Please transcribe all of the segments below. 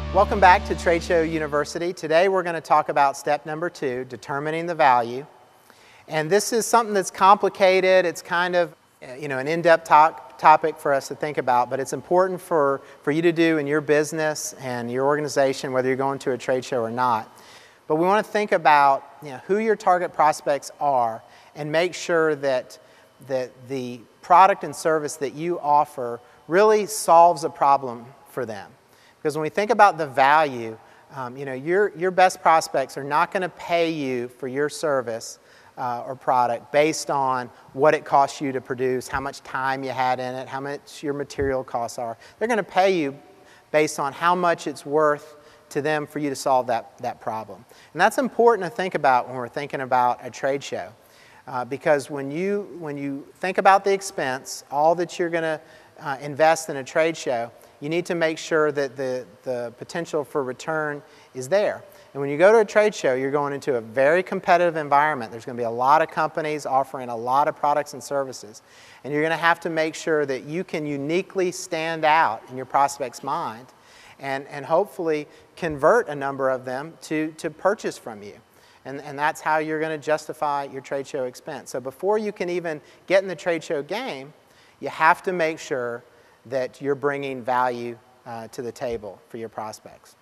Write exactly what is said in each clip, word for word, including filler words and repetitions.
Welcome back to Trade Show University. Today we're going to talk about step number two, determining the value. And this is something that's complicated. It's kind of, you know, an in-depth talk, topic for us to think about, but it's important for, for you to do in your business and your organization, whether you're going to a trade show or not. But we want to think about, you know, who your target prospects are and make sure that, that the product and service that you offer really solves a problem for them. Because when we think about the value, um, you know, your, your best prospects are not going to pay you for your service uh, or product based on what it costs you to produce, how much time you had in it, how much your material costs are. They're going to pay you based on how much it's worth to them for you to solve that, that problem. And that's important to think about when we're thinking about a trade show. Uh, because when you, when you think about the expense, all that you're going to uh, invest in a trade show, you need to make sure that the, the potential for return is there. And when you go to a trade show, you're going into a very competitive environment. There's going to be a lot of companies offering a lot of products and services. And you're going to have to make sure that you can uniquely stand out in your prospect's mind and, and hopefully convert a number of them to, to purchase from you. And, and that's how you're going to justify your trade show expense. So before you can even get in the trade show game, you have to make sure that you're bringing value uh, to the table for your prospects.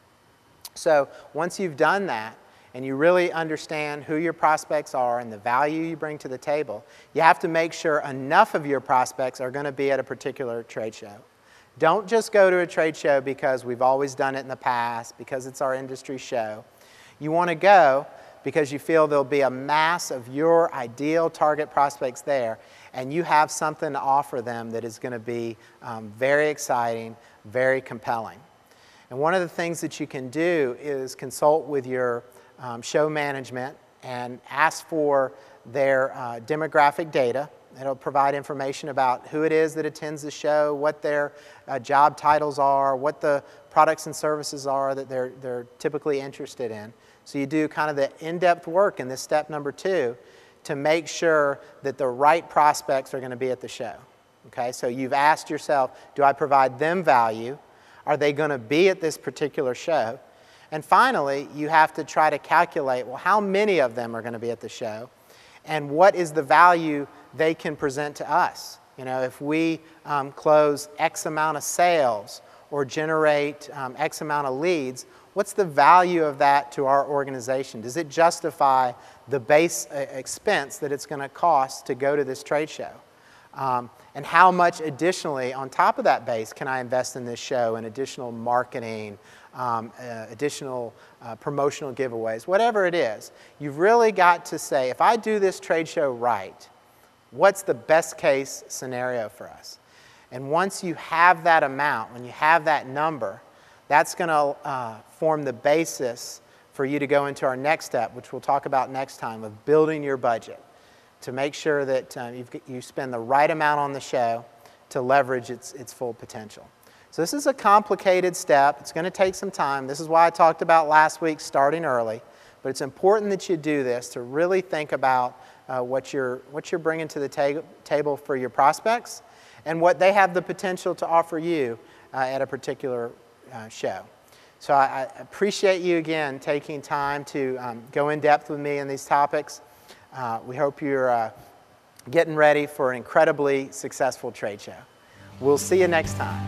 So once you've done that and you really understand who your prospects are and the value you bring to the table, you have to make sure enough of your prospects are going to be at a particular trade show. Don't just go to a trade show because we've always done it in the past, because it's our industry show. You want to go because you feel there'll be a mass of your ideal target prospects there, and you have something to offer them that is going to be um, very exciting, very compelling. And one of the things that you can do is consult with your um, show management and ask for their uh, demographic data. It'll provide information about who it is that attends the show, what their uh, job titles are, what the products and services are that they're, they're typically interested in. So you do kind of the in-depth work in this step number two to make sure that the right prospects are going to be at the show. Okay, so you've asked yourself, do I provide them value? Are they going to be at this particular show? And finally, you have to try to calculate, well, how many of them are going to be at the show? And what is the value they can present to us? You know, if we um, close X amount of sales or generate um, X amount of leads, what's the value of that to our organization? Does it justify the base uh, expense that it's going to cost to go to this trade show? Um, and how much additionally on top of that base can I invest in this show in additional marketing, um, uh, additional uh, promotional giveaways, whatever it is. You've really got to say, if I do this trade show right, what's the best case scenario for us? And once you have that amount, when you have that number, that's going to uh, form the basis for you to go into our next step, which we'll talk about next time, of building your budget to make sure that uh, you've, you spend the right amount on the show to leverage its, its full potential. So this is a complicated step. It's going to take some time. This is why I talked about last week starting early. But it's important that you do this to really think about uh, what, you're, what you're bringing to the ta table for your prospects and what they have the potential to offer you uh, at a particular Uh, show. So I, I appreciate you again taking time to um, go in depth with me in these topics. Uh, we hope you're uh, getting ready for an incredibly successful trade show. We'll see you next time.